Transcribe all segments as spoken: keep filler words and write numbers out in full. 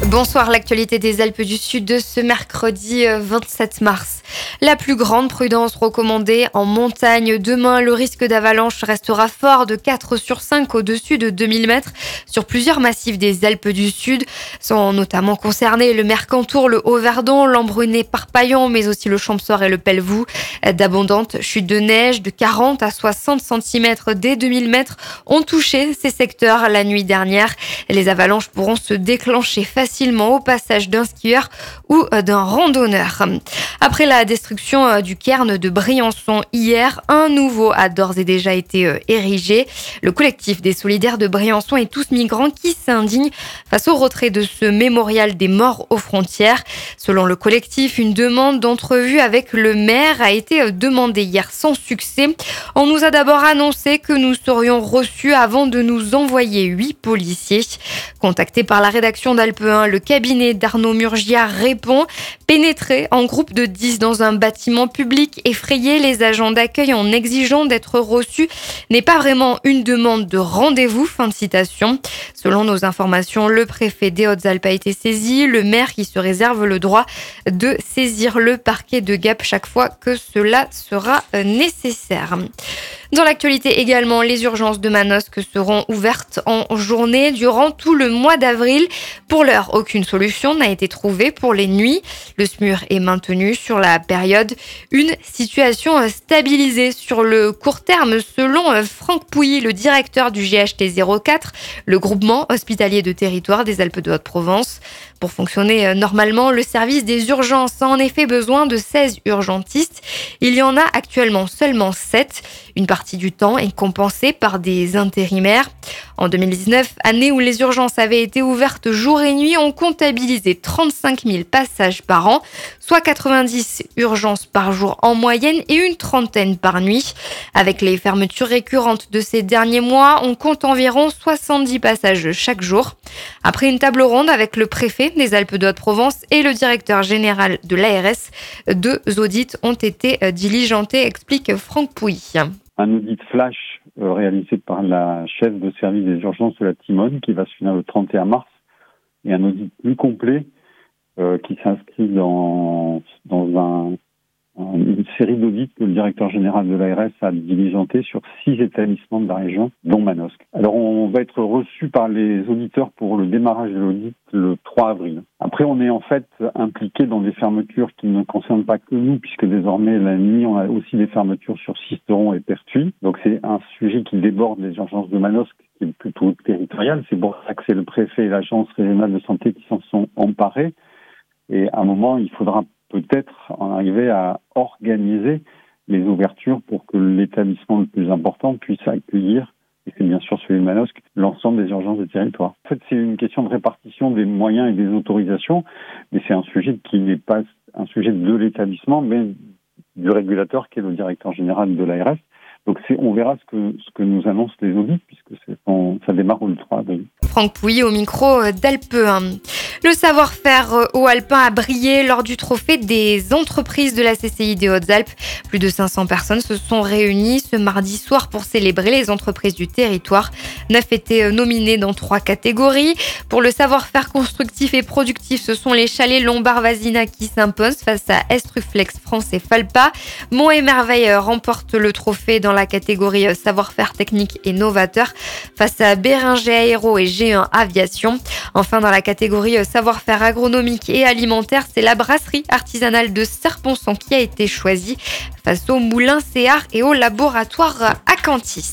Bonsoir, l'actualité des Alpes du Sud de ce mercredi vingt-sept mars. La plus grande prudence recommandée en montagne. Demain, le risque d'avalanche restera fort de quatre sur cinq au-dessus de deux mille mètres. Sur plusieurs massifs des Alpes du Sud sont notamment concernés le Mercantour, le Haut-Verdon, l'Embruné-Parpaillon, mais aussi le Champsaur et le Pelvoux. D'abondantes chutes de neige de quarante à soixante centimètres dès deux mille mètres ont touché ces secteurs la nuit dernière. Les avalanches pourront se déclencher facilement au passage d'un skieur ou d'un randonneur. Après la destruction du cairn de Briançon hier, un nouveau a d'ores et déjà été érigé. Le collectif des solidaires de Briançon et tous migrants qui s'indignent face au retrait de ce mémorial des morts aux frontières. Selon le collectif, une demande d'entrevue avec le maire a été demandée hier sans succès. On nous a d'abord annoncé que nous serions reçus avant de nous envoyer huit policiers. Contacté par la rédaction d'Alpe un, le cabinet d'Arnaud Murgia répond « Pénétrer en groupe de dix dans un bâtiment public, effrayer les agents d'accueil en exigeant d'être reçus n'est pas vraiment une demande de rendez-vous ». Fin de citation. Selon nos informations, le préfet des Hautes-Alpes a été saisi, le maire qui se réserve le droit de saisir le parquet de Gap chaque fois que cela sera nécessaire. Dans l'actualité également, les urgences de Manosque seront ouvertes en journée durant tout le mois d'avril. Pour l'heure, aucune solution n'a été trouvée pour les nuits. Le S M U R est maintenu sur la période. Une situation stabilisée sur le court terme selon Franck Pouilly, le directeur du G H T zéro quatre, le groupement hospitalier de territoire des Alpes de Haute-Provence. Pour fonctionner normalement, le service des urgences a en effet besoin de seize urgentistes. Il y en a actuellement seulement sept. Une partie du temps est compensée par des intérimaires. En deux mille dix-neuf, année où les urgences avaient été ouvertes jour et nuit, on comptabilisait trente-cinq mille passages par an, soit quatre-vingt-dix urgences par jour en moyenne et une trentaine par nuit. Avec les fermetures récurrentes de ces derniers mois, on compte environ soixante-dix passages chaque jour. Après une table ronde avec le préfet des Alpes de Haute-Provence et le directeur général de l'A R S, deux audits ont été diligentés, explique Franck Pouilly. Un audit flash euh, réalisé par la chef de service des urgences de la Timone qui va se finir le trente et un mars et un audit plus complet euh, qui s'inscrit dans, dans un, un, une série d'audits que le directeur général de l'A R S a diligenté sur six établissements de la région, dont Manosque. Alors on va être reçu par les auditeurs pour le démarrage de l'audit le trois avril. Après, on est en fait impliqué dans des fermetures qui ne concernent pas que nous, puisque désormais, la nuit, on a aussi des fermetures sur Sisteron et Pertuis. Donc, c'est un sujet qui déborde les urgences de Manosque, qui est plutôt territorial. C'est pour ça que c'est le préfet et l'agence régionale de santé qui s'en sont emparés. Et à un moment, il faudra peut-être en arriver à organiser les ouvertures pour que l'établissement le plus important puisse accueillir, et c'est bien sûr celui de Manosque, l'ensemble des urgences du territoire. En fait, c'est une question de répartition des moyens et des autorisations, mais c'est un sujet qui n'est pas un sujet de l'établissement, mais du régulateur qui est le directeur général de l'A R S. Donc c'est, on verra ce que, ce que nous annoncent les audits, puisque c'est, on, ça démarre le trois avril. Franck Pouilly au micro d'Alpe un. Le savoir-faire haut alpin a brillé lors du trophée des entreprises de la C C I des Hautes-Alpes. Plus de cinq cents personnes se sont réunies ce mardi soir pour célébrer les entreprises du territoire. Neuf étaient nominées dans trois catégories. Pour le savoir-faire constructif et productif, ce sont les chalets Lombard-Vasina qui s'imposent face à Estruflex France et Falpa. Mont et Merveille remporte le trophée dans la catégorie savoir-faire technique et novateur face à Béringer Aéro et G un Aviation. Enfin, dans la catégorie savoir-faire agronomique et alimentaire, c'est la brasserie artisanale de Serponçon qui a été choisie face au moulin Céard et au laboratoire Acantis.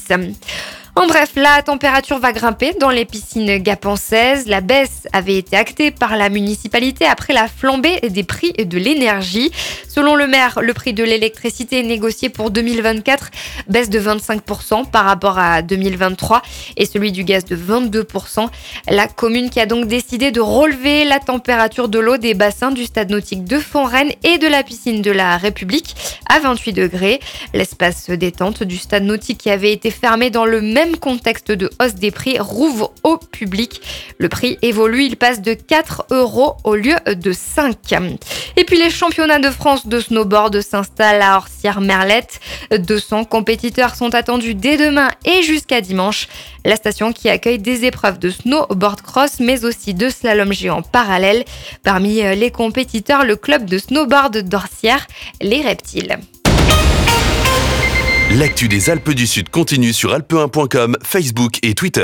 En bref, la température va grimper dans les piscines gapençaises. La baisse avait été actée par la municipalité après la flambée des prix de l'énergie. Selon le maire, le prix de l'électricité négocié pour deux mille vingt-quatre baisse de vingt-cinq pour cent par rapport à deux mille vingt-trois et celui du gaz de vingt-deux pour cent. La commune qui a donc décidé de relever la température de l'eau des bassins du stade nautique de Fonrennes et de la piscine de la République à vingt-huit degrés. L'espace détente du stade nautique qui avait été fermé dans le même même contexte de hausse des prix rouvre au public. Le prix évolue, il passe de quatre euros au lieu de cinq. Et puis les championnats de France de snowboard s'installent à Orsières-Merlette. deux cents compétiteurs sont attendus dès demain et jusqu'à dimanche. La station qui accueille des épreuves de snowboard cross mais aussi de slalom géant parallèle. Parmi les compétiteurs, le club de snowboard d'Orsières, les Reptiles. L'actu des Alpes du Sud continue sur alpe un point com, Facebook et Twitter.